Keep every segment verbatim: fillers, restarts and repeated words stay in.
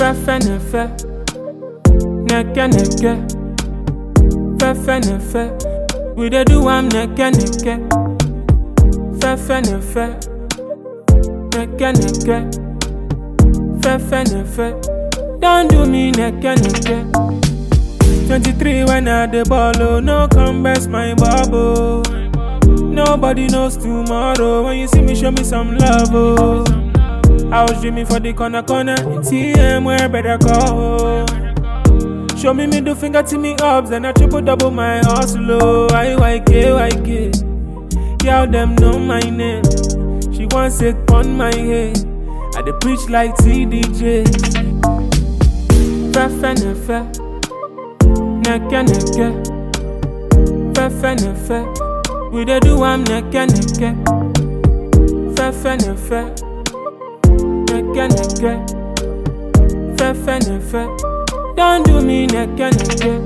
Fefe nefe, neke neke. Fefe nefe, we dey do am neke neke. Fefe nefe, neke neke. Fefe nefe, don't do me neke neke. twenty-three when I dey ball, oh, no come best my bubble. Nobody knows tomorrow. When you see me, show me some love, oh. I was dreaming for the corner corner. T M where better go. Show me middle finger to me ups, then I triple double my hustle, oh. I Y K, Y K. Girl, them know my name. She wants it on my head. I dey preach like T D J. Fefe nefe, neke neke. Fefe nefe, we dey do am neke neke. Fefe nefe, neke neke. Fefe nefe, don't do me neke neke.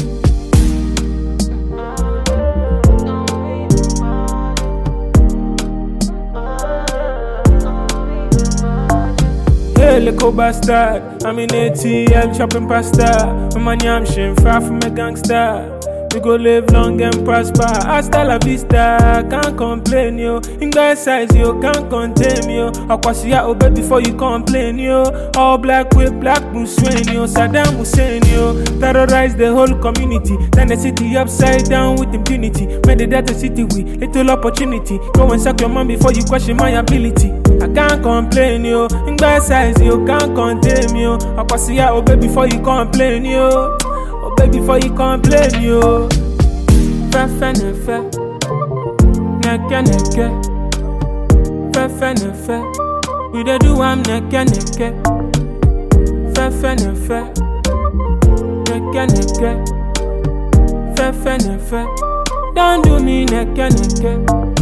Hey, little bastard, I'm in A T L chopping pasta. My money I'm shame far from a gangster. We go live long and prosper. Hasta la vista, can't complain yo. In guy size yo, can't contain yo. Akwasiya obey before you complain yo. All black with black Muslim yo. Saddam Hussein yo. Terrorize the whole community. Turn the city upside down with impunity. Made the data city with little opportunity. Go and suck your mom before you question my ability. I can't complain yo. In guy size yo, can't contain yo. Akwasiya obey before you complain yo. Oh baby, before you complain, yo. Fefe nefe, neke neke. Fefe nefe, we dey do am neke neke. Fefe nefe, neke neke. Fefe nefe, don't do me neke neke.